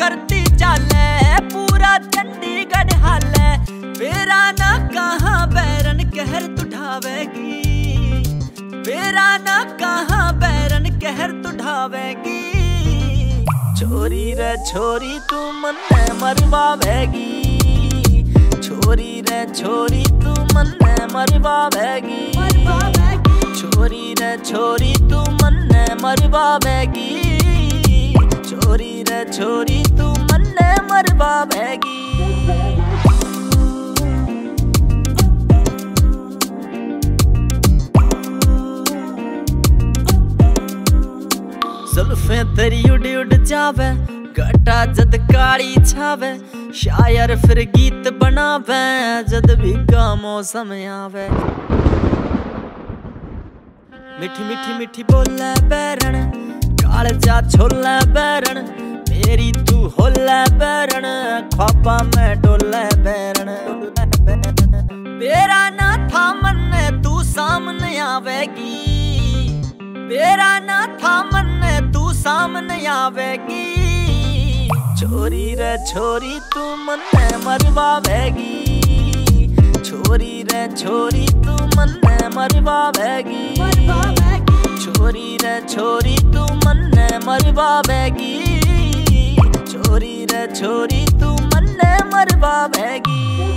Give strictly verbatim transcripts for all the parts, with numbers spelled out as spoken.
करती चाले पूरा चंडीगढ़ हाले। बेरा ना कहाँ बैरन कहर तुढ़ावेगी, बेरा ना कहाँ बैरन कहर तुढ़ावेगी। छोरी रे छोरी तू मन्ने मरवावेगी, छोरी रे छोरी तू मन्ने मरवावेगी, छोरी रे छोरी तू मन्ने मरवावेगी, छोरी रे छोरी तू मन्ने मरवावेगी। जुल्फे तेरी उड़ उड़ जावे, घटा जद काली छावे, शायर फिर गीत बनावे जद भी का मौसम आवे। मिठी मिठी मिठी बोले बैरन, कालजा छोले बैरन, मेरी तू होले बैरन, ख्वाबा में डोले बैरन। बेरा ना था मन्ने तू सामने आवेगी, बेरा ना था मन्ने तू सामने आवेगी। छोरी रे छोरी तू मन्ने मरवावेगी, छोरी रे छोरी तू मन्ने मरवावेगी, छोरी रे छोरी तू मन्ने मरवावेगी, छोरी रे छोरी तू मन्ने मरवावेगी।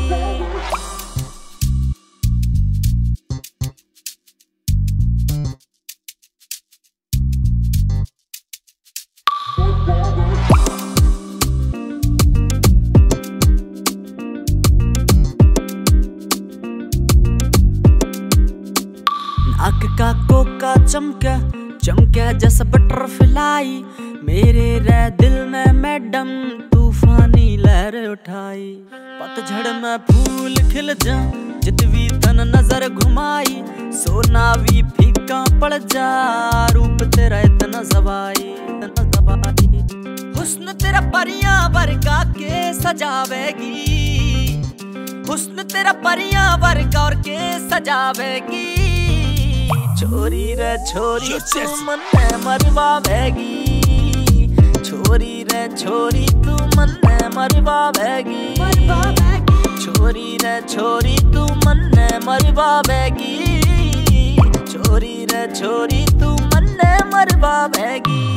नाक का कोका चमके चमके जैसा बटरफ्लाई, मेरे रे दिल में मैडम तूफानी लहर उठाई। पतझड़ में फूल खिल जा जितवी तन नजर घुमाई, सोना भी फीका पड़ जा रूप तेरा इतना सवाई, इतना सवाई। हुस्न तेरा परियां वर्गा के सजावेगी, हुस्न तेरा परियां वर्गा और के सजावेगी। छोरी रे छोरी तू मन्ने मरवावेगी, छोरी रे छोरी तू मन्ने मरवावेगी, छोरी रे छोरी तू मन्ने मरवावेगी, छोरी रे छोरी तू मन्ने मरवावेगी।